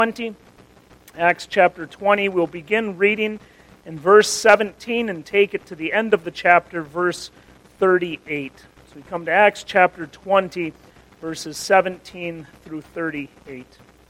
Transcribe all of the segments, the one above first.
20. Acts chapter 20. We'll begin reading in verse 17 and take it to the end of the chapter, verse 38. So we come to Acts chapter 20, verses 17 through 38.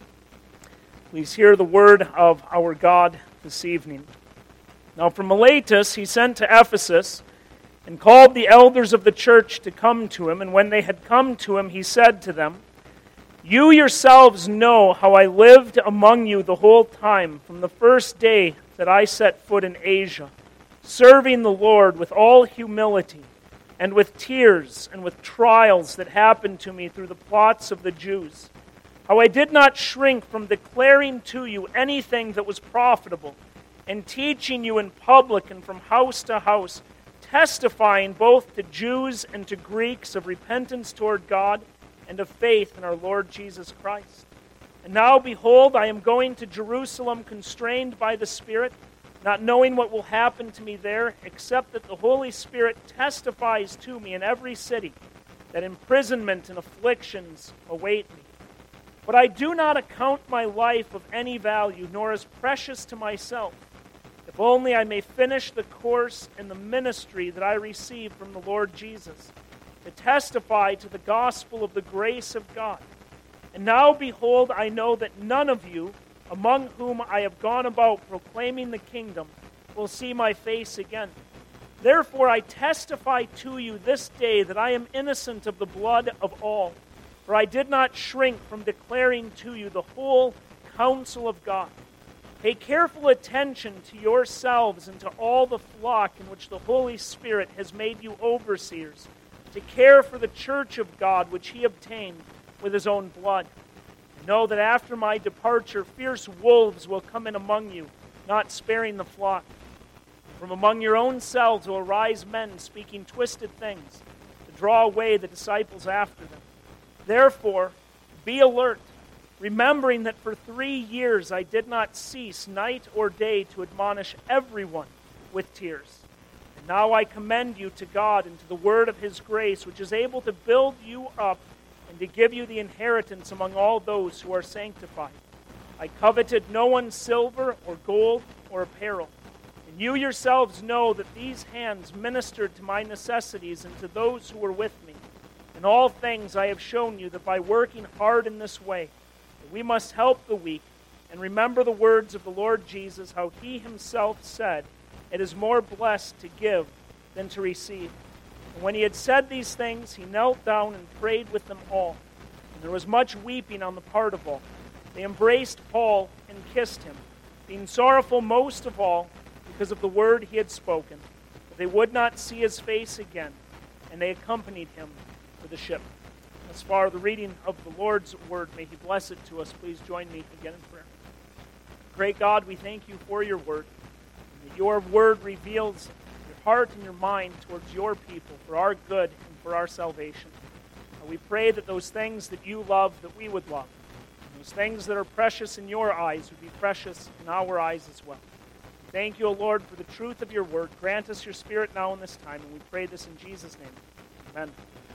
Please hear the word of our God this evening. Now from Miletus he sent to Ephesus and called the elders of the church to come to him. And when they had come to him, he said to them, "You yourselves know how I lived among you the whole time, from the first day that I set foot in Asia, serving the Lord with all humility, and with tears and with trials that happened to me through the plots of the Jews. How I did not shrink from declaring to you anything that was profitable, and teaching you in public and from house to house, testifying both to Jews and to Greeks of repentance toward God, and of faith in our Lord Jesus Christ. And now, behold, I am going to Jerusalem constrained by the Spirit, not knowing what will happen to me there, except that the Holy Spirit testifies to me in every city that imprisonment and afflictions await me. But I do not account my life of any value, nor as precious to myself, if only I may finish the course and the ministry that I received from the Lord Jesus, to testify to the gospel of the grace of God. And now, behold, I know that none of you, among whom I have gone about proclaiming the kingdom, will see my face again. Therefore I testify to you this day that I am innocent of the blood of all, for I did not shrink from declaring to you the whole counsel of God. Pay careful attention to yourselves and to all the flock in which the Holy Spirit has made you overseers, to care for the church of God which he obtained with his own blood. Know that after my departure, fierce wolves will come in among you, not sparing the flock. From among your own selves will arise men speaking twisted things, to draw away the disciples after them. Therefore, be alert, remembering that for 3 years I did not cease night or day to admonish everyone with tears. And now I commend you to God and to the word of his grace, which is able to build you up and to give you the inheritance among all those who are sanctified. I coveted no one's silver or gold or apparel. And you yourselves know that these hands ministered to my necessities and to those who were with me. In all things I have shown you that by working hard in this way, that we must help the weak, and remember the words of the Lord Jesus, how he himself said, "It is more blessed to give than to receive." And when he had said these things, he knelt down and prayed with them all. And there was much weeping on the part of all. They embraced Paul and kissed him, being sorrowful most of all because of the word he had spoken. But they would not see his face again, and they accompanied him to the ship. As far as the reading of the Lord's word, may he bless it to us. Please join me again in prayer. Great God, we thank you for your word. Your word reveals your heart and your mind towards your people for our good and for our salvation. And we pray that those things that you love, that we would love. And those things that are precious in your eyes would be precious in our eyes as well. Thank you, O Lord, for the truth of your word. Grant us your Spirit now in this time, and we pray this in Jesus' name. Amen.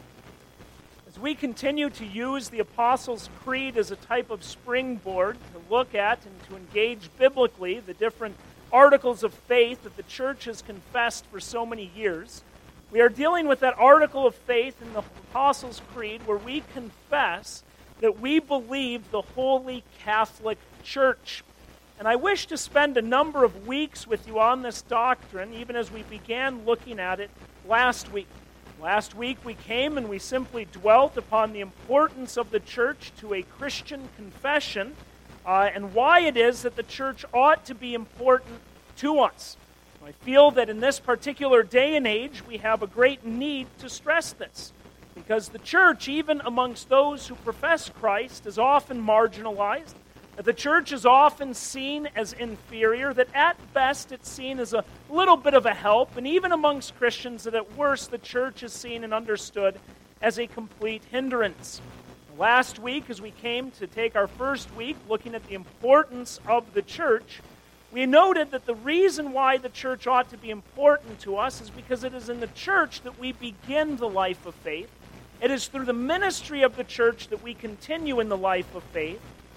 As we continue to use the Apostles' Creed as a type of springboard to look at and to engage biblically the different articles of faith that the church has confessed for so many years, we are dealing with that article of faith in the Apostles' Creed where we confess that we believe the Holy Catholic Church. And I wish to spend a number of weeks with you on this doctrine, even as we began looking at it last week. Last week we came and we simply dwelt upon the importance of the church to a Christian confession, and why it is that the church ought to be important to us. I feel that in this particular day and age, we have a great need to stress this, because the church, even amongst those who profess Christ, is often marginalized, that the church is often seen as inferior, that at best it's seen as a little bit of a help, and even amongst Christians, that at worst the church is seen and understood as a complete hindrance. Last week, as we came to take our first week looking at the importance of the church, we noted that the reason why the church ought to be important to us is because it is in the church that we begin the life of faith. It is through the ministry of the church that we continue in the life of faith.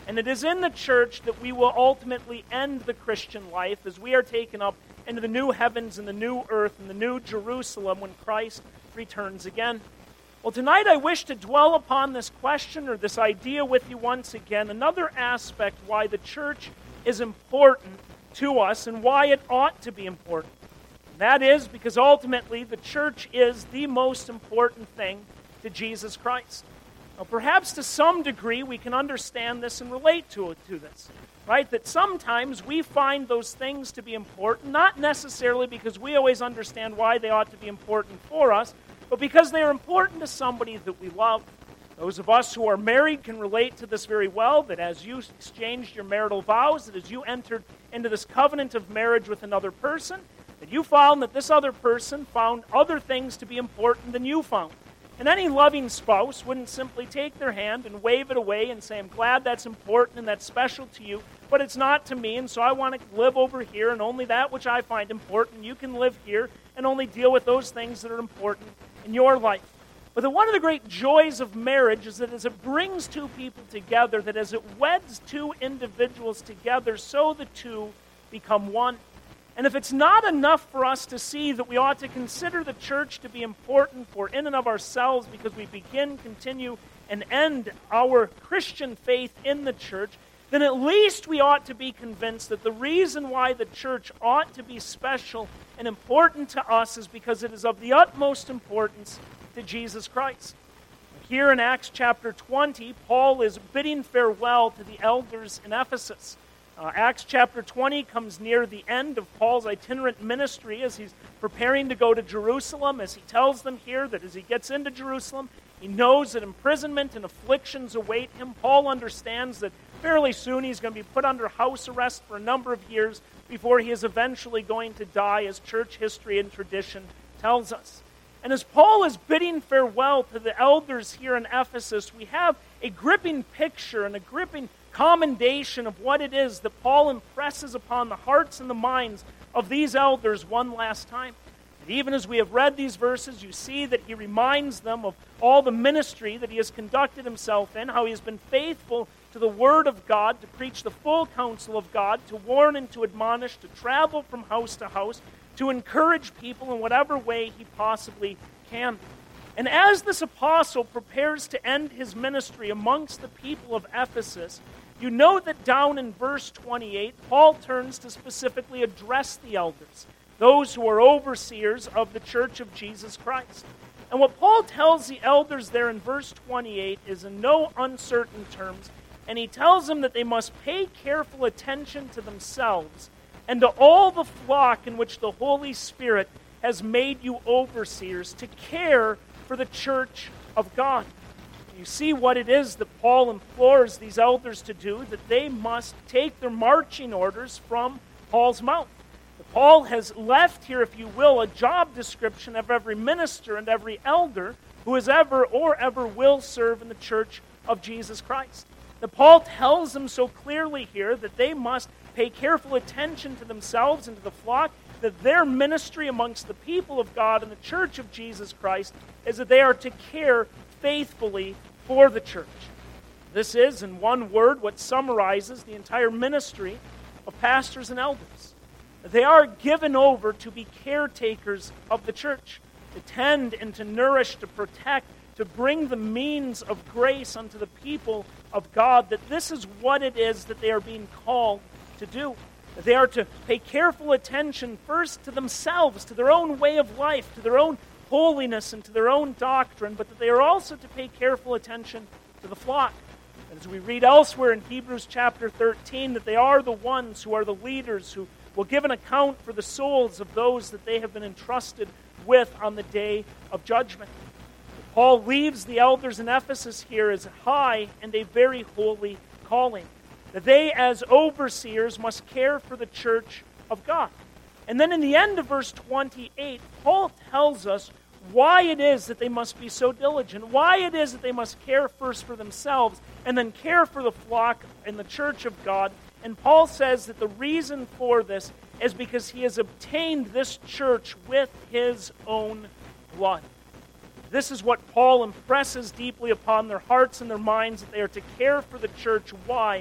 And it is in the church that we will ultimately end the Christian life as we are taken up into the new heavens and the new earth and the new Jerusalem when Christ returns again. Well, tonight I wish to dwell upon this question or this idea with you once again, another aspect why the church is important to us and why it ought to be important. And that is because ultimately the church is the most important thing to Jesus Christ. Now, perhaps to some degree we can understand this and relate to this, right? That sometimes we find those things to be important, not necessarily because we always understand why they ought to be important for us, but because they are important to somebody that we love. Those of us who are married can relate to this very well, that as you exchanged your marital vows, that as you entered into this covenant of marriage with another person, that you found that this other person found other things to be important than you found. And any loving spouse wouldn't simply take their hand and wave it away and say, I'm glad that's important and that's special to you, but it's not to me, and so I want to live over here, and only that which I find important. You can live here and only deal with those things that are important in your life. But one of the great joys of marriage is that as it brings two people together, that as it weds two individuals together, so the two become one. And if it's not enough for us to see that we ought to consider the church to be important for in and of ourselves because we begin, continue, and end our Christian faith in the church, then at least we ought to be convinced that the reason why the church ought to be special and important to us is because it is of the utmost importance to Jesus Christ. Here in Acts chapter 20, Paul is bidding farewell to the elders in Ephesus. Acts chapter 20 comes near the end of Paul's itinerant ministry as he's preparing to go to Jerusalem, as he tells them here that as he gets into Jerusalem, he knows that imprisonment and afflictions await him. Paul understands that fairly soon he's going to be put under house arrest for a number of years before he is eventually going to die, as church history and tradition tells us. And as Paul is bidding farewell to the elders here in Ephesus, we have a gripping picture and a gripping commendation of what it is that Paul impresses upon the hearts and the minds of these elders one last time. And even as we have read these verses, you see that he reminds them of all the ministry that he has conducted himself in, how he has been faithful to the Word of God, to preach the full counsel of God, to warn and to admonish, to travel from house to house, to encourage people in whatever way he possibly can. And as this apostle prepares to end his ministry amongst the people of Ephesus, you note that down in verse 28, Paul turns to specifically address the elders, those who are overseers of the church of Jesus Christ. And what Paul tells the elders there in verse 28 is in no uncertain terms, and he tells them that they must pay careful attention to themselves and to all the flock in which the Holy Spirit has made you overseers, to care for the church of God. You see what it is that Paul implores these elders to do, that they must take their marching orders from Paul's mouth. Paul has left here, if you will, a job description of every minister and every elder who has ever or ever will serve in the church of Jesus Christ. That Paul tells them so clearly here that they must pay careful attention to themselves and to the flock, that their ministry amongst the people of God and the church of Jesus Christ is that they are to care faithfully for the church. This is, in one word, what summarizes the entire ministry of pastors and elders. They are given over to be caretakers of the church, to tend and to nourish, to protect, to bring the means of grace unto the people of God, that this is what it is that they are being called to do. That they are to pay careful attention first to themselves, to their own way of life, to their own holiness and to their own doctrine, but that they are also to pay careful attention to the flock. And as we read elsewhere in Hebrews chapter 13, that they are the ones who are the leaders who will give an account for the souls of those that they have been entrusted with on the day of judgment. Paul leaves the elders in Ephesus here as high and a very holy calling. That they, as overseers, must care for the church of God. And then in the end of verse 28, Paul tells us why it is that they must be so diligent, why it is that they must care first for themselves and then care for the flock in the church of God. And Paul says that the reason for this is because he has obtained this church with his own blood. This is what Paul impresses deeply upon their hearts and their minds, that they are to care for the church. Why?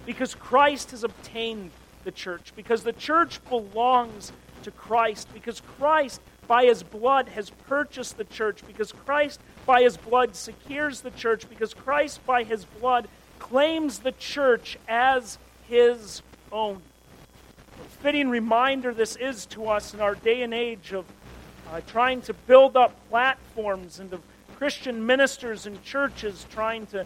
because Christ has obtained the church, because the church belongs to Christ, because Christ, by his blood, has purchased the church, because Christ, by his blood, secures the church, because Christ, by his blood, claims the church as his own. What a fitting reminder this is to us in our day and age of trying to build up platforms and of Christian ministers and churches trying to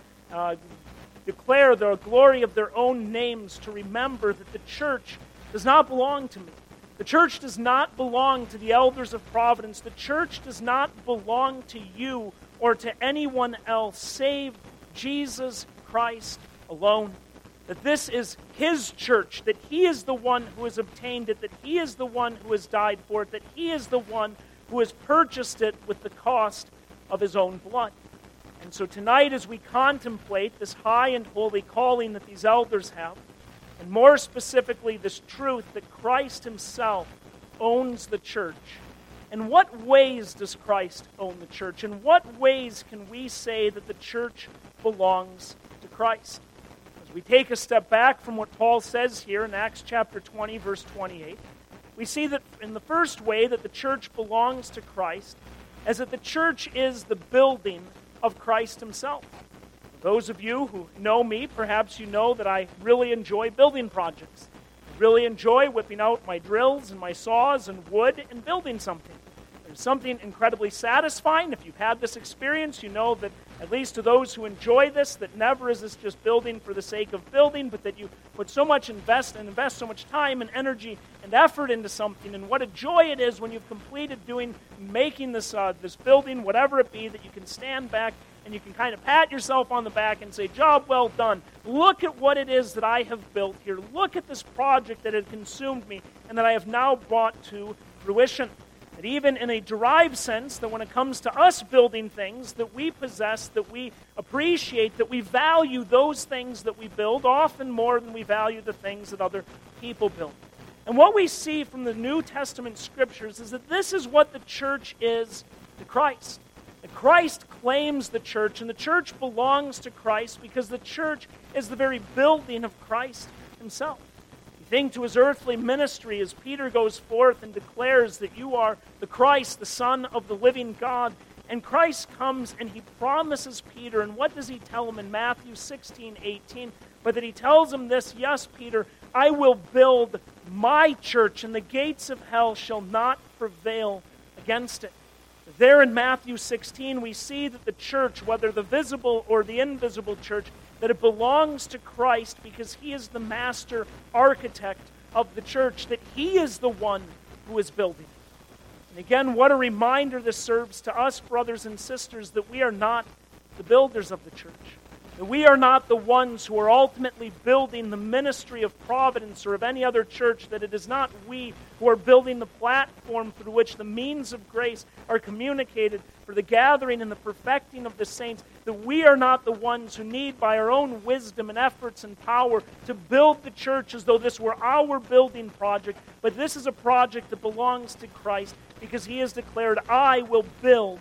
declare the glory of their own names, to remember that the church does not belong to me. The church does not belong to the elders of Providence. The church does not belong to you or to anyone else save Jesus Christ alone. That this is his church, that he is the one who has obtained it, that he is the one who has died for it, that he is the one who has purchased it with the cost of his own blood. And so tonight, as we contemplate this high and holy calling that these elders have, and more specifically this truth that Christ himself owns the church, in what ways does Christ own the church? In what ways can we say that the church belongs to Christ? As we take a step back from what Paul says here in Acts chapter 20, verse 28, we see that in the first way that the church belongs to Christ, as that the church is the building of Christ himself. For those of you who know me, perhaps you know that I really enjoy building projects. I really enjoy whipping out my drills and my saws and wood and building something. There's something incredibly satisfying. If you've had this experience, you know that, at least to those who enjoy this, that never is this just building for the sake of building, but that you put so much invest so much time and energy and effort into something. And what a joy it is when you've completed making this building, whatever it be, that you can stand back and you can kind of pat yourself on the back and say, job well done. Look at what it is that I have built here. Look at this project that had consumed me and that I have now brought to fruition. That even in a derived sense, that when it comes to us building things that we possess, that we appreciate, that we value those things that we build often more than we value the things that other people build. And what we see from the New Testament scriptures is that this is what the church is to Christ. That Christ claims the church, and the church belongs to Christ because the church is the very building of Christ himself. Think to his earthly ministry as Peter goes forth and declares that you are the Christ, the Son of the living God. And Christ comes and he promises Peter, and what does he tell him in Matthew 16:18? But that he tells him this, yes, Peter, I will build my church, and the gates of hell shall not prevail against it. There in Matthew 16, we see that the church, whether the visible or the invisible church, that it belongs to Christ because he is the master architect of the church, that he is the one who is building. And again, what a reminder this serves to us, brothers and sisters, that we are not the builders of the church. That we are not the ones who are ultimately building the ministry of Providence or of any other church, that it is not we who are building the platform through which the means of grace are communicated for the gathering and the perfecting of the saints, that we are not the ones who need by our own wisdom and efforts and power to build the church as though this were our building project, but this is a project that belongs to Christ because he has declared, I will build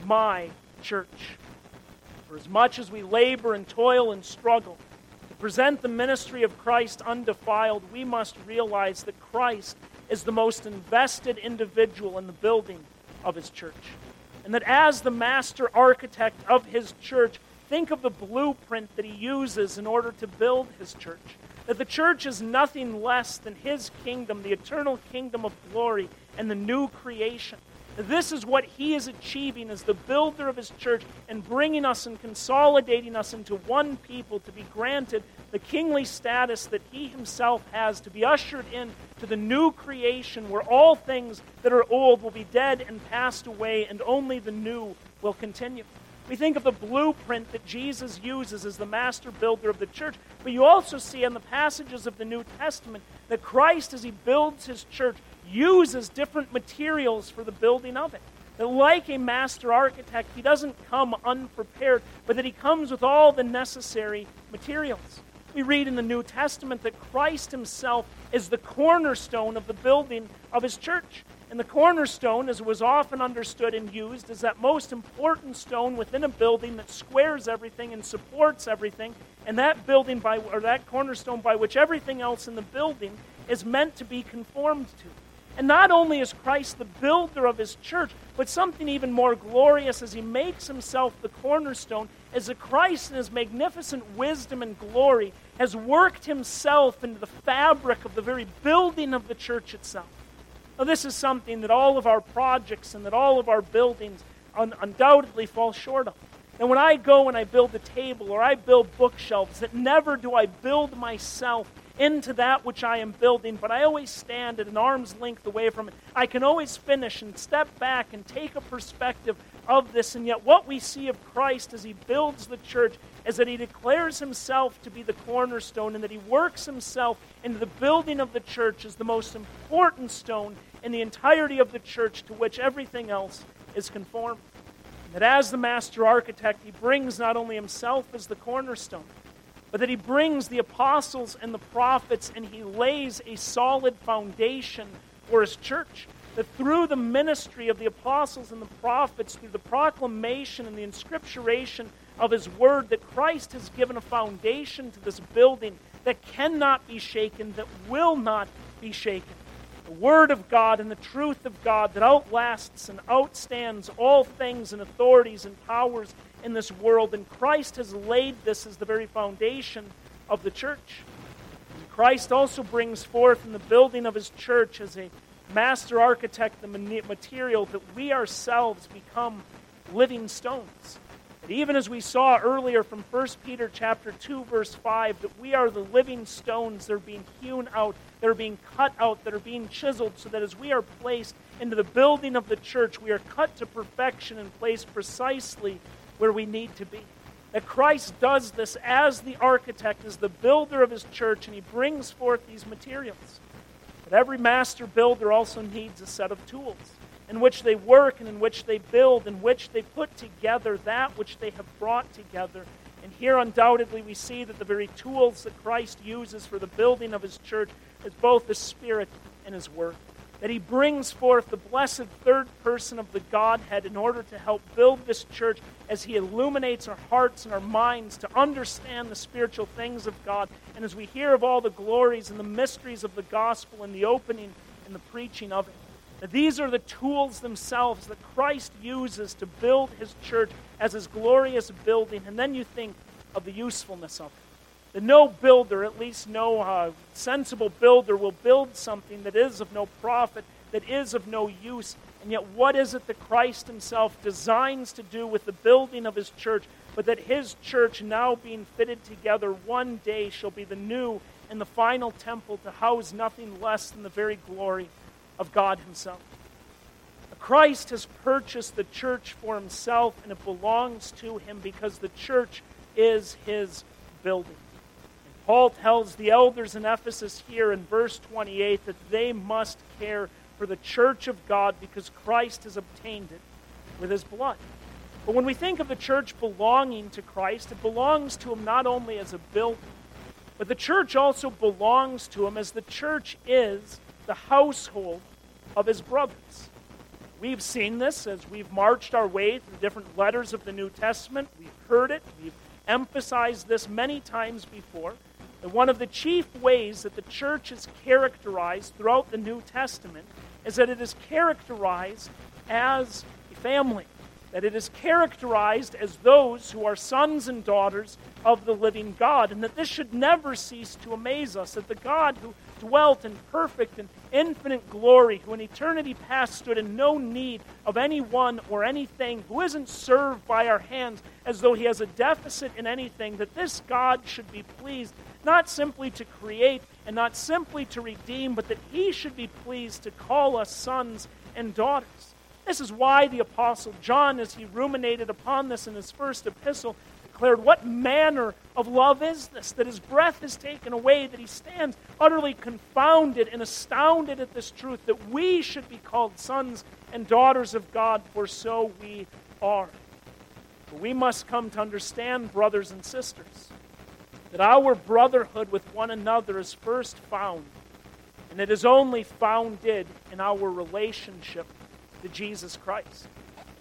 my church. For as much as we labor and toil and struggle to present the ministry of Christ undefiled, we must realize that Christ is the most invested individual in the building of his church. And that as the master architect of his church, think of the blueprint that he uses in order to build his church. That the church is nothing less than his kingdom, the eternal kingdom of glory and the new creation. This is what he is achieving as the builder of his church and bringing us and consolidating us into one people to be granted the kingly status that he himself has, to be ushered in to the new creation where all things that are old will be dead and passed away and only the new will continue. We think of the blueprint that Jesus uses as the master builder of the church, but you also see in the passages of the New Testament that Christ, as he builds his church, uses different materials for the building of it. That like a master architect, he doesn't come unprepared, but that he comes with all the necessary materials. We read in the New Testament that Christ himself is the cornerstone of the building of his church. And the cornerstone, as it was often understood and used, is that most important stone within a building that squares everything and supports everything. and that building or that cornerstone by which everything else in the building is meant to be conformed to. And not only is Christ the builder of his church, but something even more glorious as he makes himself the cornerstone, as the Christ in his magnificent wisdom and glory has worked himself into the fabric of the very building of the church itself. Now, this is something that all of our projects and that all of our buildings undoubtedly fall short of. And when I go and I build a table or I build bookshelves, that never do I build myself into that which I am building, but I always stand at an arm's length away from it. I can always finish and step back and take a perspective of this, and yet what we see of Christ as he builds the church is that he declares himself to be the cornerstone and that he works himself into the building of the church as the most important stone in the entirety of the church to which everything else is conformed. And that as the master architect, he brings not only himself as the cornerstone, but that he brings the apostles and the prophets and he lays a solid foundation for his church. That through the ministry of the apostles and the prophets, through the proclamation and the inscripturation of his word, that Christ has given a foundation to this building that cannot be shaken, that will not be shaken. The word of God and the truth of God that outlasts and outstands all things and authorities and powers in this world, and Christ has laid this as the very foundation of the church. And Christ also brings forth in the building of his church as a master architect the material that we ourselves become living stones. And even as we saw earlier from 1 Peter chapter 2, verse 5, that we are the living stones that are being hewn out, that are being cut out, that are being chiseled, so that as we are placed into the building of the church, we are cut to perfection and placed precisely where we need to be. That Christ does this as the architect, as the builder of his church, and he brings forth these materials. But every master builder also needs a set of tools in which they work and in which they build, in which they put together that which they have brought together. And here undoubtedly we see that the very tools that Christ uses for the building of his church is both the Spirit and his Word. That he brings forth the blessed third person of the Godhead in order to help build this church as he illuminates our hearts and our minds to understand the spiritual things of God, and as we hear of all the glories and the mysteries of the gospel and the opening and the preaching of it. That these are the tools themselves that Christ uses to build his church as his glorious building, and then you think of the usefulness of it. That no builder, at least no sensible builder, will build something that is of no profit, that is of no use. And yet what is it that Christ himself designs to do with the building of his church, but that his church, now being fitted together, one day shall be the new and the final temple to house nothing less than the very glory of God himself. Christ has purchased the church for himself, and it belongs to him because the church is his building. Paul tells the elders in Ephesus here in verse 28 that they must care for the church of God because Christ has obtained it with his blood. But when we think of the church belonging to Christ, it belongs to him not only as a building, but the church also belongs to him as the church is the household of his brothers. We've seen this as we've marched our way through different letters of the New Testament. We've heard it. We've emphasized this many times before. And one of the chief ways that the church is characterized throughout the New Testament is that it is characterized as a family. That it is characterized as those who are sons and daughters of the living God. And that this should never cease to amaze us. That the God who dwelt in perfect and infinite glory, who in eternity past stood in no need of anyone or anything, who isn't served by our hands as though he has a deficit in anything, that this God should be pleased not simply to create and not simply to redeem, but that he should be pleased to call us sons and daughters. This is why the Apostle John, as he ruminated upon this in his first epistle, declared, what manner of love is this, that his breath is taken away, that he stands utterly confounded and astounded at this truth, that we should be called sons and daughters of God, for so we are. But we must come to understand, brothers and sisters, that our brotherhood with one another is first found, and it is only founded in our relationship to Jesus Christ.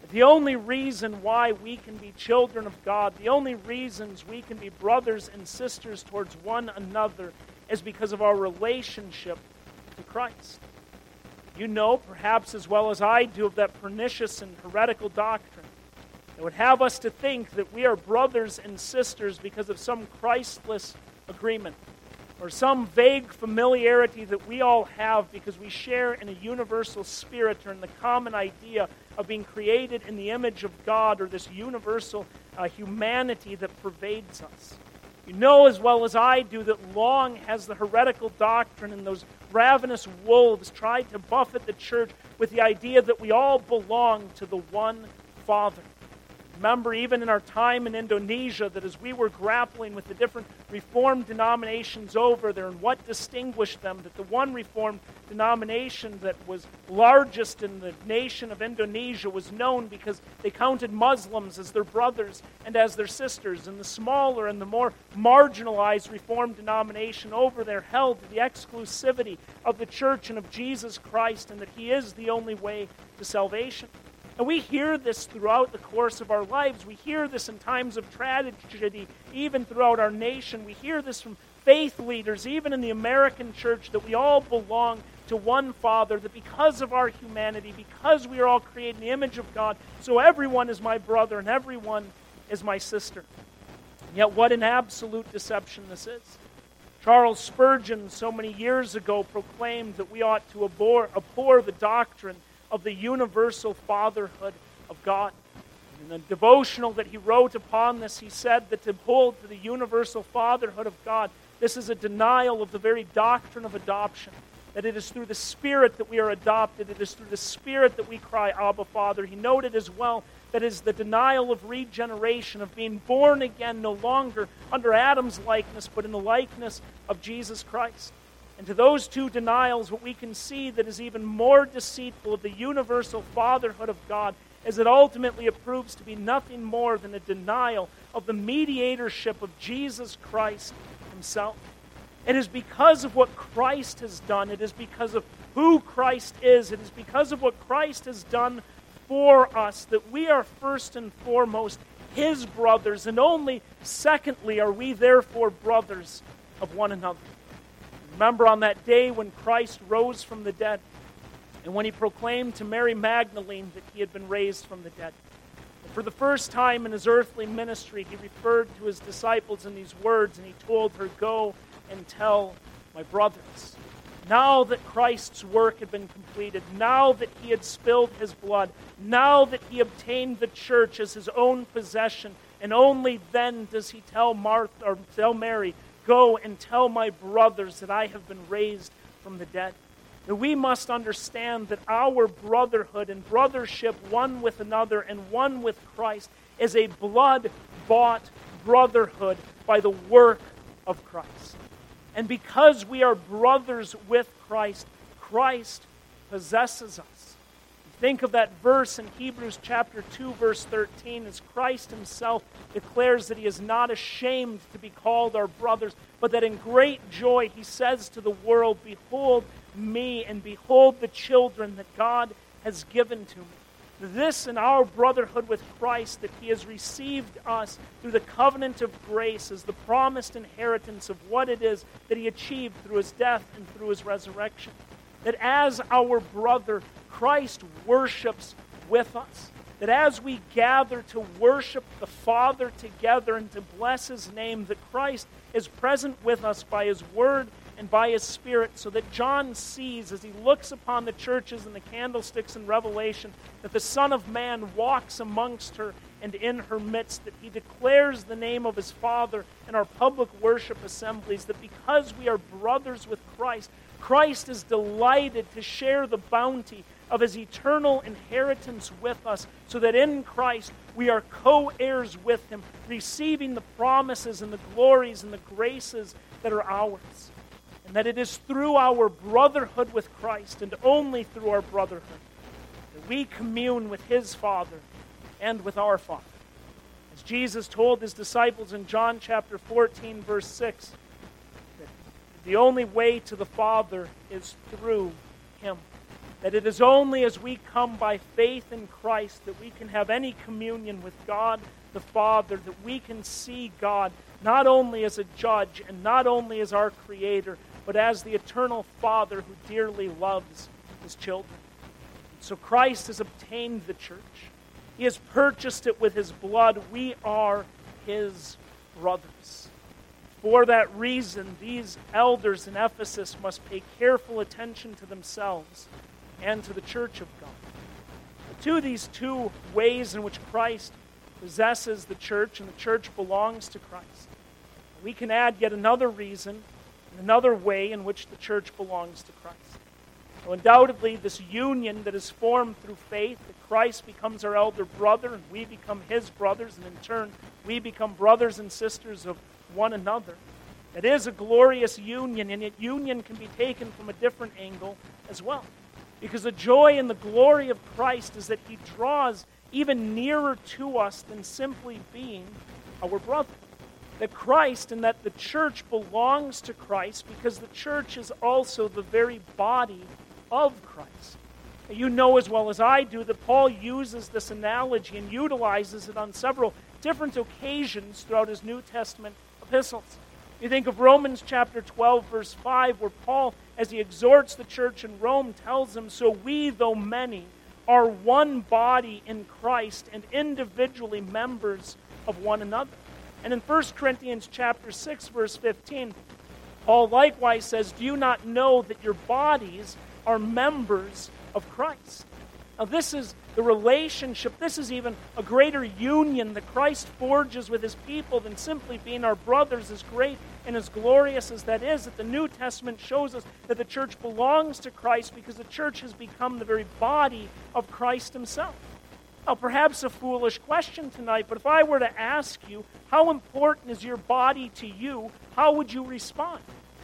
The only reason why we can be children of God, the only reasons we can be brothers and sisters towards one another is because of our relationship to Christ. You know, perhaps as well as I do, of that pernicious and heretical doctrine that would have us to think that we are brothers and sisters because of some Christless agreement or some vague familiarity that we all have because we share in a universal spirit or in the common idea of being created in the image of God, or this universal humanity that pervades us. You know as well as I do that long has the heretical doctrine and those ravenous wolves tried to buffet the church with the idea that we all belong to the one Father. Remember, even in our time in Indonesia, that as we were grappling with the different Reformed denominations over there and what distinguished them, that the one Reformed denomination that was largest in the nation of Indonesia was known because they counted Muslims as their brothers and as their sisters, and the smaller and the more marginalized Reformed denomination over there held to the exclusivity of the church and of Jesus Christ, and that He is the only way to salvation. And we hear this throughout the course of our lives. We hear this in times of tragedy, even throughout our nation. We hear this from faith leaders, even in the American church, that we all belong to one Father, that because of our humanity, because we are all created in the image of God, so everyone is my brother and everyone is my sister. And yet what an absolute deception this is. Charles Spurgeon, so many years ago, proclaimed that we ought to abhor the doctrine of the universal fatherhood of God. In the devotional that he wrote upon this, he said that to hold to the universal fatherhood of God, this is a denial of the very doctrine of adoption. That it is through the Spirit that we are adopted. It is through the Spirit that we cry, Abba, Father. He noted as well that it is the denial of regeneration, of being born again no longer under Adam's likeness, but in the likeness of Jesus Christ. And to those two denials, what we can see that is even more deceitful of the universal fatherhood of God is that ultimately it proves to be nothing more than a denial of the mediatorship of Jesus Christ Himself. It is because of what Christ has done. It is because of who Christ is. It is because of what Christ has done for us that we are first and foremost His brothers, and only secondly are we therefore brothers of one another. Remember on that day when Christ rose from the dead, and when He proclaimed to Mary Magdalene that He had been raised from the dead. And for the first time in His earthly ministry, He referred to His disciples in these words, and He told her, "Go and tell my brothers." Now that Christ's work had been completed, now that He had spilled His blood, now that He obtained the church as His own possession, and only then does He tell Mary, "Go and tell my brothers that I have been raised from the dead." That we must understand that our brotherhood and brothership one with another and one with Christ is a blood-bought brotherhood by the work of Christ. And because we are brothers with Christ, Christ possesses us. Think of that verse in Hebrews chapter 2, verse 13, as Christ Himself declares that He is not ashamed to be called our brothers, but that in great joy He says to the world, "Behold me, and behold the children that God has given to me." This in our brotherhood with Christ, that He has received us through the covenant of grace as the promised inheritance of what it is that He achieved through His death and through His resurrection. That as our brother, Christ worships with us. That as we gather to worship the Father together and to bless His name, that Christ is present with us by His Word and by His Spirit, so that John sees, as he looks upon the churches and the candlesticks in Revelation, that the Son of Man walks amongst her and in her midst, that He declares the name of His Father in our public worship assemblies, that because we are brothers with Christ, Christ is delighted to share the bounty of His eternal inheritance with us, so that in Christ we are co-heirs with Him, receiving the promises and the glories and the graces that are ours. And that it is through our brotherhood with Christ, and only through our brotherhood, that we commune with His Father and with our Father. As Jesus told His disciples in John chapter 14, verse 6, that the only way to the Father is through Him. That it is only as we come by faith in Christ that we can have any communion with God the Father, that we can see God not only as a judge and not only as our Creator, but as the eternal Father who dearly loves His children. So Christ has obtained the church. He has purchased it with His blood. We are His brothers. For that reason, these elders in Ephesus must pay careful attention to themselves and to the church of God. To these two ways in which Christ possesses the church and the church belongs to Christ, we can add yet another reason, another way in which the church belongs to Christ. So undoubtedly, this union that is formed through faith, that Christ becomes our elder brother and we become His brothers, and in turn we become brothers and sisters of one another. It is a glorious union, and yet union can be taken from a different angle as well. Because the joy and the glory of Christ is that He draws even nearer to us than simply being our brother. That Christ and that the church belongs to Christ because the church is also the very body of Christ. You know as well as I do that Paul uses this analogy and utilizes it on several different occasions throughout his New Testament epistles. You think of Romans chapter 12, verse 5, where Paul, as he exhorts the church in Rome, tells them, "So we, though many, are one body in Christ and individually members of one another." And in 1 Corinthians chapter 6, verse 15, Paul likewise says, "Do you not know that your bodies are members of Christ?" Now this is the relationship, this is even a greater union that Christ forges with His people than simply being our brothers, as great and as glorious as that is, that the New Testament shows us that the church belongs to Christ because the church has become the very body of Christ Himself. Now perhaps a foolish question tonight, but if I were to ask you, how important is your body to you, how would you respond?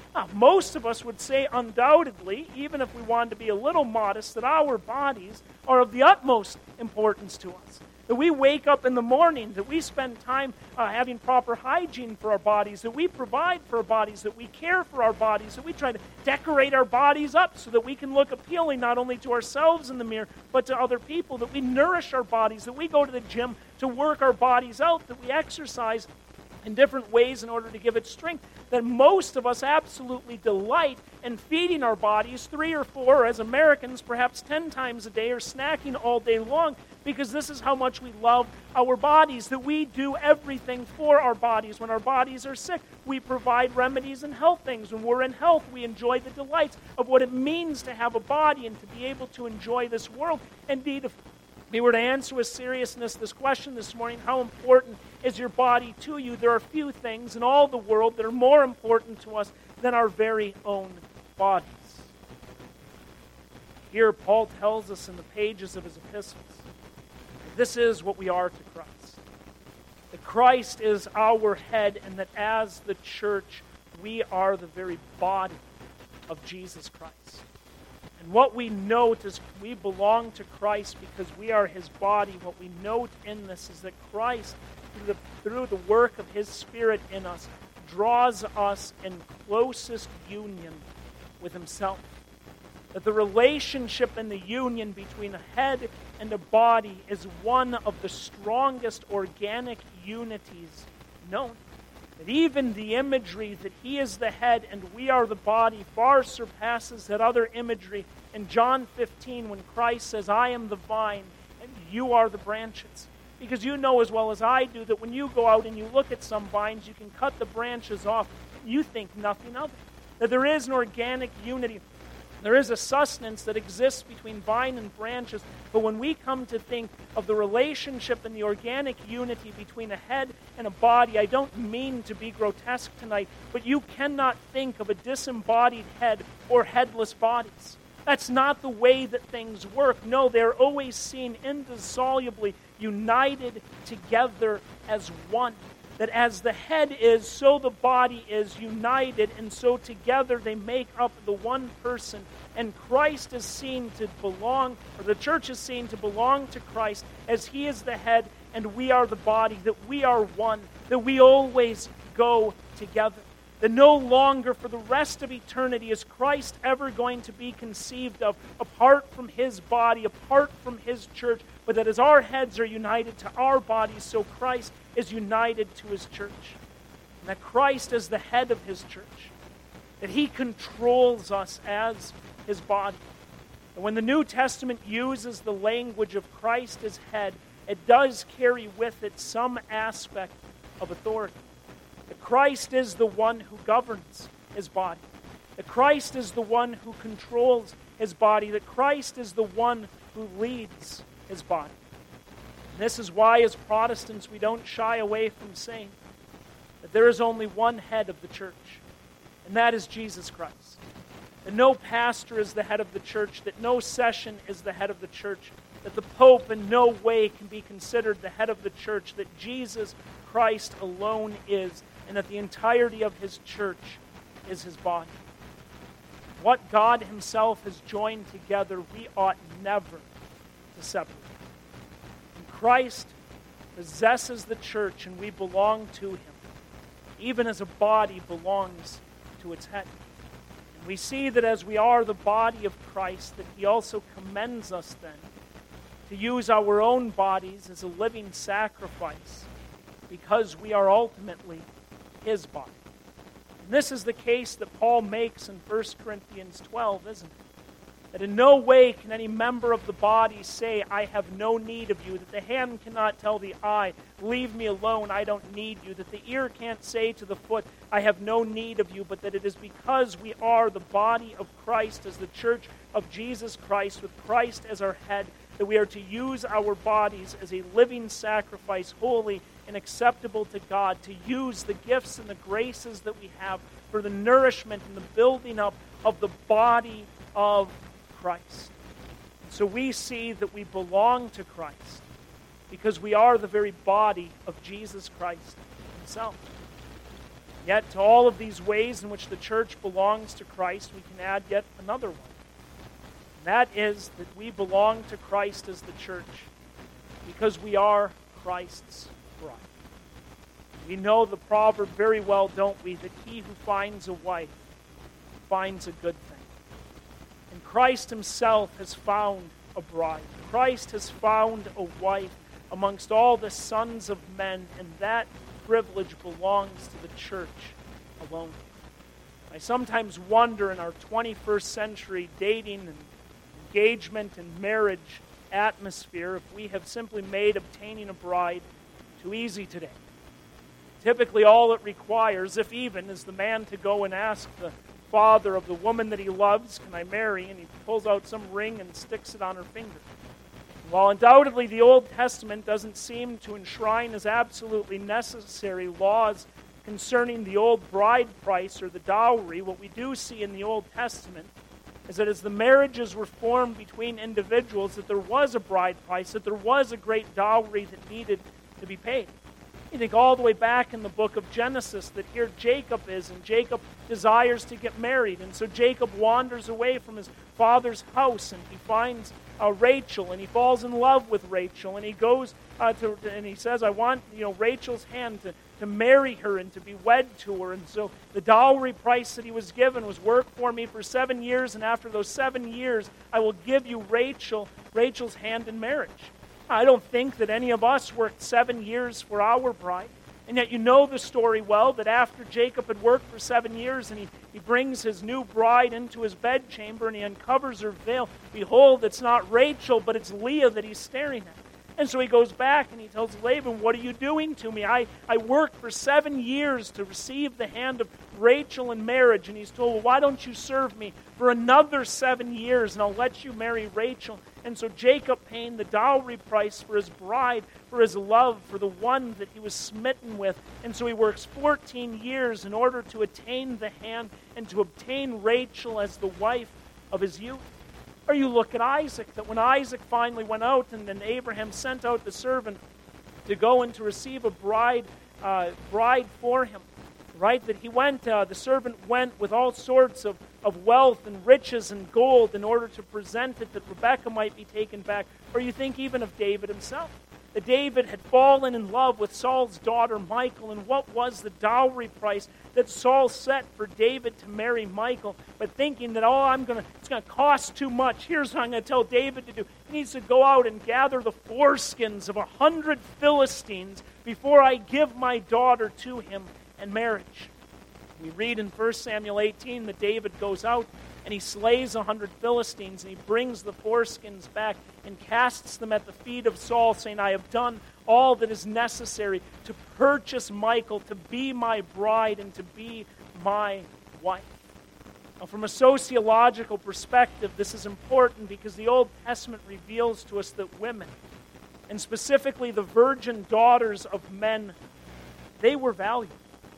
Most of us would say undoubtedly, even if we wanted to be a little modest, that our bodies are of the utmost importance to us. That we wake up in the morning, that we spend time having proper hygiene for our bodies, that we provide for our bodies, that we care for our bodies, that we try to decorate our bodies up so that we can look appealing not only to ourselves in the mirror, but to other people, that we nourish our bodies, that we go to the gym to work our bodies out, that we exercise in different ways in order to give it strength, that most of us absolutely delight in feeding our bodies 3 or 4, or as Americans, perhaps 10 times a day, or snacking all day long, because this is how much we love our bodies, that we do everything for our bodies. When our bodies are sick, we provide remedies and health things. When we're in health, we enjoy the delights of what it means to have a body and to be able to enjoy this world. Indeed, if we were to answer with seriousness this question this morning, how important is your body to you? There are few things in all the world that are more important to us than our very own bodies. Here, Paul tells us in the pages of his epistles, that this is what we are to Christ. That Christ is our head, and that as the church, we are the very body of Jesus Christ. And what we note is we belong to Christ because we are His body. What we note in this is that Christ, through the work of His Spirit in us, draws us in closest union with Himself. That the relationship and the union between a head and a body is one of the strongest organic unities known. That even the imagery that He is the head and we are the body far surpasses that other imagery in John 15 when Christ says, "I am the vine and you are the branches." Because you know as well as I do that when you go out and you look at some vines, you can cut the branches off. You think nothing of it. That there is an organic unity. There is a sustenance that exists between vine and branches, but when we come to think of the relationship and the organic unity between a head and a body, I don't mean to be grotesque tonight, but you cannot think of a disembodied head or headless bodies. That's not the way that things work. No, they're always seen indissolubly united together as one. That as the head is, so the body is united, and so together they make up the one person. And Christ is seen to belong, or the church is seen to belong to Christ as He is the head and we are the body, that we are one, that we always go together. That no longer for the rest of eternity is Christ ever going to be conceived of apart from his body, apart from his church, but that as our heads are united to our bodies, so Christ is united to his church. And that Christ is the head of his church. That he controls us as his body. And when the New Testament uses the language of Christ as head, it does carry with it some aspect of authority. That Christ is the one who governs his body. That Christ is the one who controls his body. That Christ is the one who leads his body. And this is why, as Protestants, we don't shy away from saying that there is only one head of the church, and that is Jesus Christ. That no pastor is the head of the church, that no session is the head of the church, that the Pope in no way can be considered the head of the church, that Jesus Christ alone is, and that the entirety of his church is his body. What God himself has joined together, we ought never to separate. And Christ possesses the church, and we belong to him, even as a body belongs to its head. And we see that as we are the body of Christ, that he also commends us then to use our own bodies as a living sacrifice, because we are ultimately his body. And this is the case that Paul makes in 1 Corinthians 12, isn't it? That in no way can any member of the body say, I have no need of you. That the hand cannot tell the eye, leave me alone, I don't need you. That the ear can't say to the foot, I have no need of you. But that it is because we are the body of Christ as the church of Jesus Christ, with Christ as our head, that we are to use our bodies as a living sacrifice, holy and acceptable to God, to use the gifts and the graces that we have for the nourishment and the building up of the body of Christ. So we see that we belong to Christ because we are the very body of Jesus Christ himself. Yet to all of these ways in which the church belongs to Christ, we can add yet another one. And that is that we belong to Christ as the church because we are Christ's bride. We know the proverb very well, don't we, that he who finds a wife finds a good thing. And Christ himself has found a bride. Christ has found a wife amongst all the sons of men, and that privilege belongs to the church alone. I sometimes wonder in our 21st century dating and engagement and marriage atmosphere if we have simply made obtaining a bride too easy today. Typically all it requires, if even, is the man to go and ask the father of the woman that he loves, can I marry? And he pulls out some ring and sticks it on her finger. While undoubtedly the Old Testament doesn't seem to enshrine as absolutely necessary laws concerning the old bride price or the dowry, what we do see in the Old Testament is that as the marriages were formed between individuals, that there was a bride price, that there was a great dowry that needed to be paid. You think all the way back in the book of Genesis that here Jacob is, and Jacob desires to get married. And so Jacob wanders away from his father's house, and he finds Rachel, and he falls in love with Rachel. And he goes and he says, I want Rachel's hand to marry her and to be wed to her. And so the dowry price that he was given was work for me for 7 years, and after those 7 years, I will give you Rachel's hand in marriage. I don't think that any of us worked 7 years for our bride. And yet you know the story well, that after Jacob had worked for 7 years and he brings his new bride into his bedchamber and he uncovers her veil, behold, it's not Rachel, but it's Leah that he's staring at. And so he goes back and he tells Laban, what are you doing to me? I worked for 7 years to receive the hand of Rachel in marriage. And he's told, well, why don't you serve me for another 7 years and I'll let you marry Rachel. And so Jacob paying the dowry price for his bride, for his love, for the one that he was smitten with. And so he works 14 years in order to attain the hand and to obtain Rachel as the wife of his youth. Or you look at Isaac, that when Isaac finally went out and then Abraham sent out the servant to go and to receive a bride for him, right? That he went, the servant went with all sorts of wealth and riches and gold in order to present it that Rebekah might be taken back. Or you think even of David himself. that David had fallen in love with Saul's daughter Michal, and what was the dowry price that Saul set for David to marry Michal, but thinking that, it's going to cost too much. Here's what I'm going to tell David to do. He needs to go out and gather the foreskins of 100 Philistines before I give my daughter to him in marriage. We read in 1 Samuel 18 that David goes out and he slays 100 Philistines, and he brings the foreskins back and casts them at the feet of Saul, saying, I have done all that is necessary to purchase Michal, to be my bride and to be my wife. Now, from a sociological perspective, this is important because the Old Testament reveals to us that women, and specifically the virgin daughters of men, they were valued.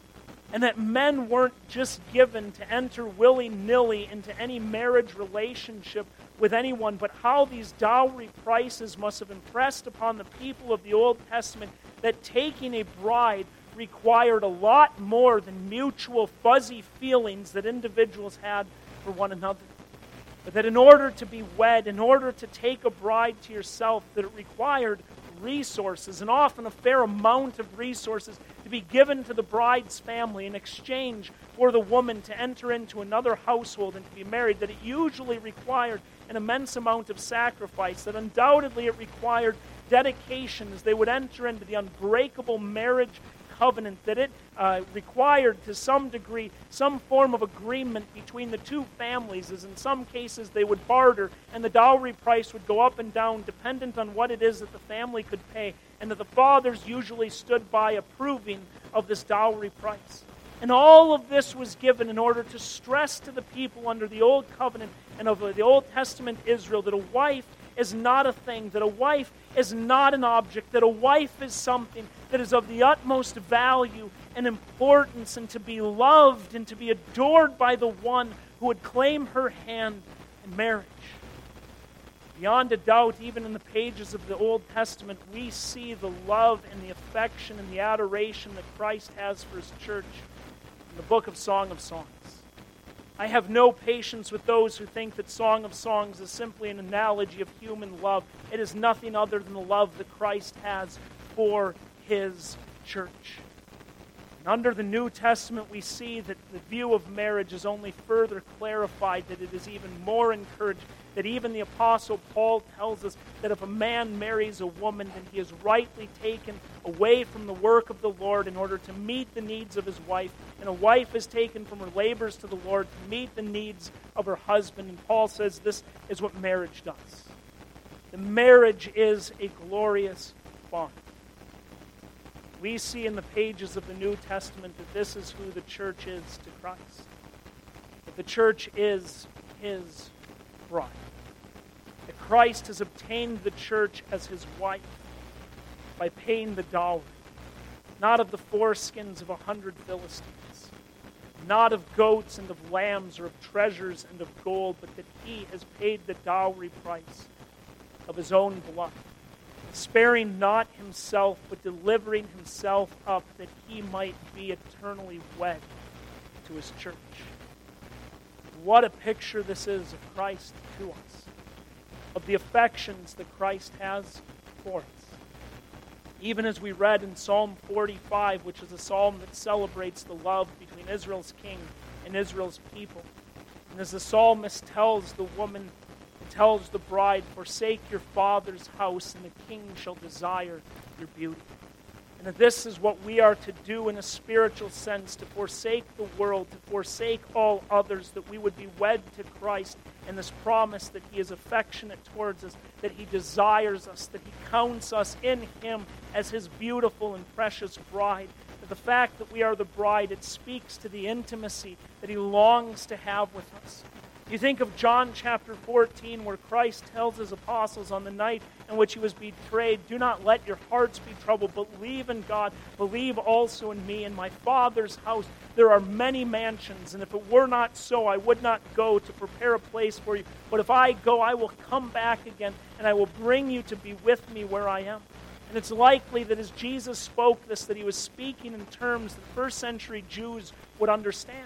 And that men weren't just given to enter willy-nilly into any marriage relationship with anyone, but how these dowry prices must have impressed upon the people of the Old Testament that taking a bride required a lot more than mutual fuzzy feelings that individuals had for one another. But that in order to be wed, in order to take a bride to yourself, that it required resources, and often a fair amount of resources, to be given to the bride's family in exchange for the woman to enter into another household and to be married, that it usually required an immense amount of sacrifice, that undoubtedly it required dedication as they would enter into the unbreakable marriage covenant, that it required to some degree some form of agreement between the two families, as in some cases they would barter and the dowry price would go up and down dependent on what it is that the family could pay, and that the fathers usually stood by approving of this dowry price. And all of this was given in order to stress to the people under the Old Covenant and of the Old Testament Israel that a wife is not a thing, that a wife is not an object, that a wife is something that is of the utmost value and importance, and to be loved and to be adored by the one who would claim her hand in marriage. Beyond a doubt, even in the pages of the Old Testament, we see the love and the affection and the adoration that Christ has for his church in the book of Song of Songs. I have no patience with those who think that Song of Songs is simply an analogy of human love. It is nothing other than the love that Christ has for his church. And under the New Testament, we see that the view of marriage is only further clarified, that it is even more encouraged, that even the Apostle Paul tells us that if a man marries a woman, then he is rightly taken away from the work of the Lord in order to meet the needs of his wife, and a wife is taken from her labors to the Lord to meet the needs of her husband. And Paul says this is what marriage does. The marriage is a glorious bond. We see in the pages of the New Testament that this is who the church is to Christ. That the church is his bride. That Christ has obtained the church as his wife by paying the dowry, not of the foreskins of 100 Philistines, not of goats and of lambs or of treasures and of gold, but that he has paid the dowry price of his own blood, sparing not himself, but delivering himself up that he might be eternally wed to his church. What a picture this is of Christ to us, of the affections that Christ has for us. Even as we read in Psalm 45, which is a psalm that celebrates the love between Israel's king and Israel's people. And as the psalmist tells the woman, tells the bride, forsake your father's house, and the king shall desire your beauty. And that this is what we are to do in a spiritual sense, to forsake the world, to forsake all others, that we would be wed to Christ, and this promise that he is affectionate towards us, that he desires us, that he counts us in him as his beautiful and precious bride. That the fact that we are the bride, it speaks to the intimacy that he longs to have with us. You think of John chapter 14, where Christ tells his apostles on the night in which he was betrayed, do not let your hearts be troubled, but believe in God, believe also in me. In my Father's house there are many mansions, and if it were not so, I would not go to prepare a place for you. But if I go, I will come back again, and I will bring you to be with me where I am. And it's likely that as Jesus spoke this, that he was speaking in terms that first century Jews would understand.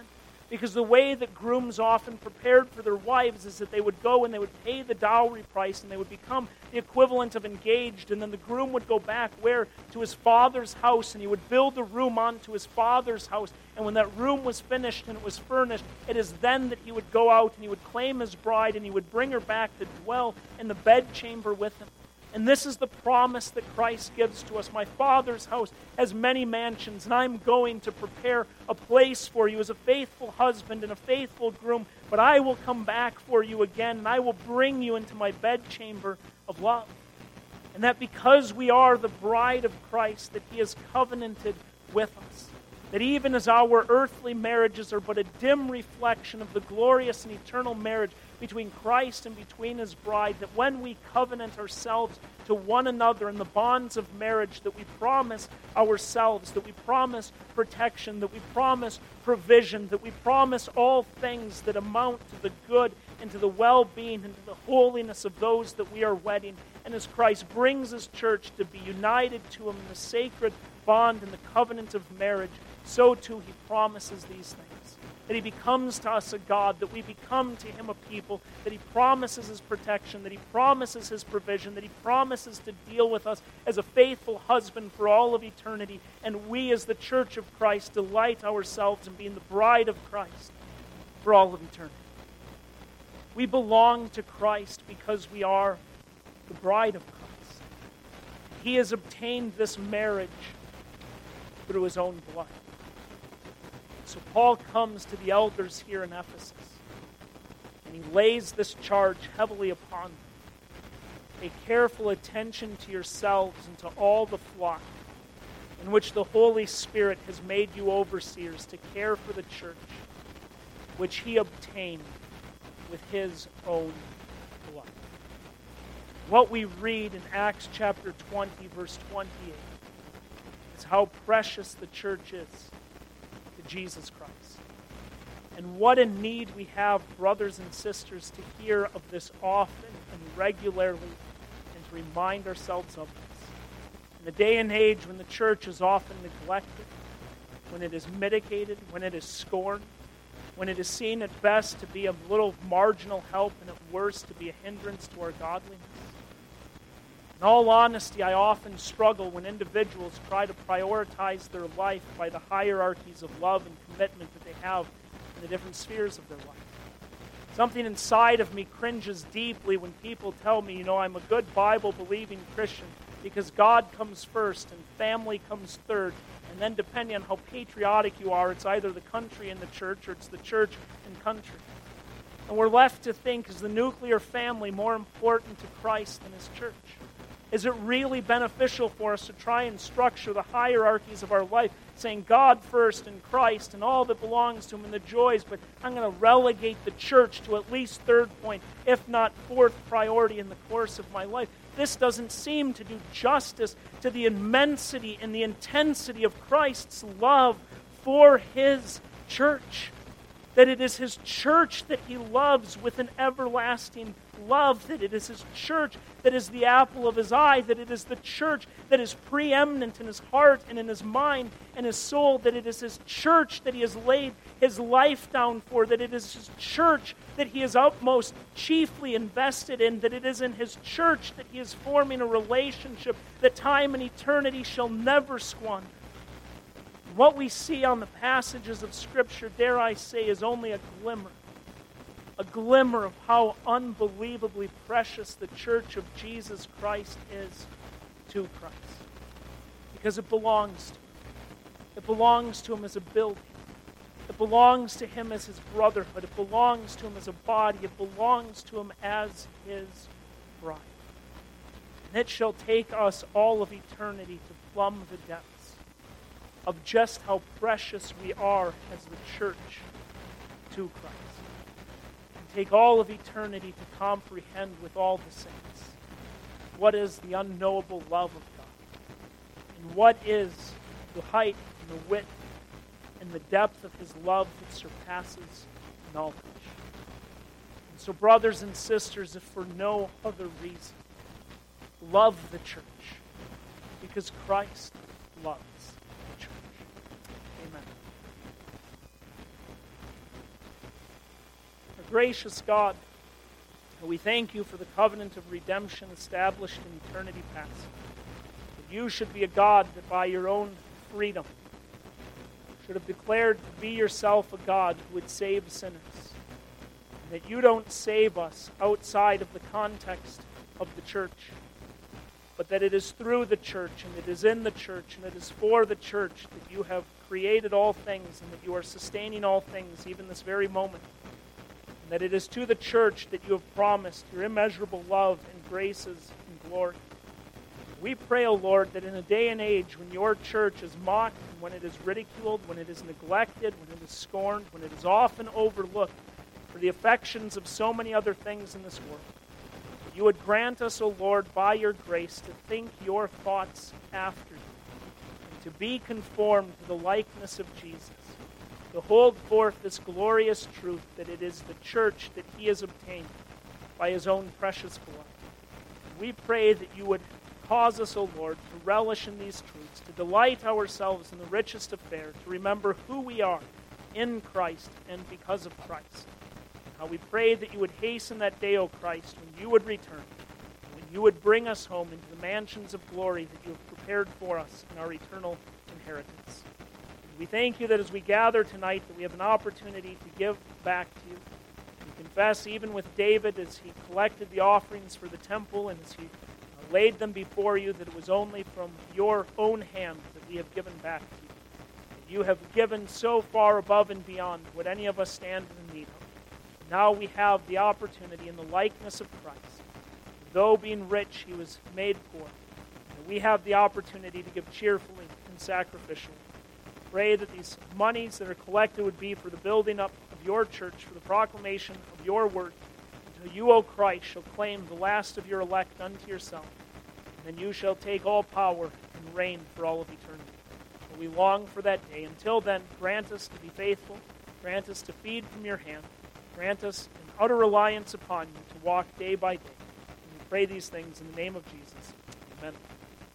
Because the way that grooms often prepared for their wives is that they would go and they would pay the dowry price and they would become the equivalent of engaged. And then the groom would go back where? To his father's house, and he would build a room onto his father's house. And when that room was finished and it was furnished, it is then that he would go out and he would claim his bride and he would bring her back to dwell in the bedchamber with him. And this is the promise that Christ gives to us. My Father's house has many mansions, and I'm going to prepare a place for you as a faithful husband and a faithful groom. But I will come back for you again, and I will bring you into my bedchamber of love. And that because we are the bride of Christ, that he has covenanted with us. That even as our earthly marriages are but a dim reflection of the glorious and eternal marriage between Christ and between his bride, that when we covenant ourselves to one another in the bonds of marriage, that we promise ourselves, that we promise protection, that we promise provision, that we promise all things that amount to the good and to the well-being and to the holiness of those that we are wedding. And as Christ brings his church to be united to him in the sacred bond and the covenant of marriage, so too he promises these things. That he becomes to us a God, that we become to him a people, that he promises his protection, that he promises his provision, that he promises to deal with us as a faithful husband for all of eternity. And we as the church of Christ delight ourselves in being the bride of Christ for all of eternity. We belong to Christ because we are the bride of Christ. He has obtained this marriage through his own blood. So Paul comes to the elders here in Ephesus, and he lays this charge heavily upon them. Pay careful attention to yourselves and to all the flock in which the Holy Spirit has made you overseers to care for the church, which he obtained with his own blood. What we read in Acts chapter 20, verse 28, is how precious the church is to Jesus Christ. And what a need we have, brothers and sisters, to hear of this often and regularly and to remind ourselves of this. In the day and age when the church is often neglected, when it is mitigated, when it is scorned, when it is seen at best to be a little marginal help and at worst to be a hindrance to our godliness. In all honesty, I often struggle when individuals try to prioritize their life by the hierarchies of love and commitment that they have in the different spheres of their life. Something inside of me cringes deeply when people tell me, I'm a good Bible-believing Christian because God comes first and family comes third. And then depending on how patriotic you are, it's either the country and the church or it's the church and country. And we're left to think, is the nuclear family more important to Christ than his church? Is it really beneficial for us to try and structure the hierarchies of our life, saying God first and Christ and all that belongs to him and the joys, but I'm going to relegate the church to at least third point, if not fourth priority in the course of my life? This doesn't seem to do justice to the immensity and the intensity of Christ's love for his church. That it is his church that he loves with an everlasting love, that it is his church that is the apple of his eye, that it is the church that is preeminent in his heart and in his mind and his soul, that it is his church that he has laid his life down for, that it is his church that he is utmost chiefly invested in, that it is in his church that he is forming a relationship that time and eternity shall never squander. What we see on the passages of Scripture, dare I say, is only a glimmer of how unbelievably precious the church of Jesus Christ is to Christ. Because it belongs to him. It belongs to him as a building. It belongs to him as his brotherhood. It belongs to him as a body. It belongs to him as his bride. And it shall take us all of eternity to plumb the depths of just how precious we are as the church to Christ. And take all of eternity to comprehend with all the saints what is the unknowable love of God, and what is the height and the width and the depth of his love that surpasses knowledge. And so, brothers and sisters, if for no other reason, love the church, because Christ loves. gracious God, we thank you for the covenant of redemption established in eternity past. That you should be a God that by your own freedom should have declared to be yourself a God who would save sinners. And that you don't save us outside of the context of the church, but that it is through the church, and it is in the church, and it is for the church that you have created all things, and that you are sustaining all things, even this very moment. And that it is to the church that you have promised your immeasurable love and graces and glory. We pray, O Lord, that in a day and age when your church is mocked, and when it is ridiculed, when it is neglected, when it is scorned, when it is often overlooked for the affections of so many other things in this world, you would grant us, O Lord, by your grace, to think your thoughts after you, and to be conformed to the likeness of Jesus, to hold forth this glorious truth that it is the church that he has obtained by his own precious blood. We pray that you would cause us, O Lord, to relish in these truths, to delight ourselves in the richest of fare, to remember who we are in Christ and because of Christ. How we pray that you would hasten that day, O Christ, when you would return, when you would bring us home into the mansions of glory that you have prepared for us in our eternal inheritance. And we thank you that as we gather tonight, that we have an opportunity to give back to you. We confess, even with David, as he collected the offerings for the temple and as he laid them before you, that it was only from your own hand that we have given back to you. That you have given so far above and beyond what any of us stand in need of. Now we have the opportunity in the likeness of Christ. Though being rich, he was made poor. And we have the opportunity to give cheerfully and sacrificially. Pray that these monies that are collected would be for the building up of your church, for the proclamation of your word, until you, O Christ, shall claim the last of your elect unto yourself. And then you shall take all power and reign for all of eternity. And we long for that day. Until then, grant us to be faithful. Grant us to feed from your hand. Grant us an utter reliance upon you to walk day by day. And we pray these things in the name of Jesus. Amen.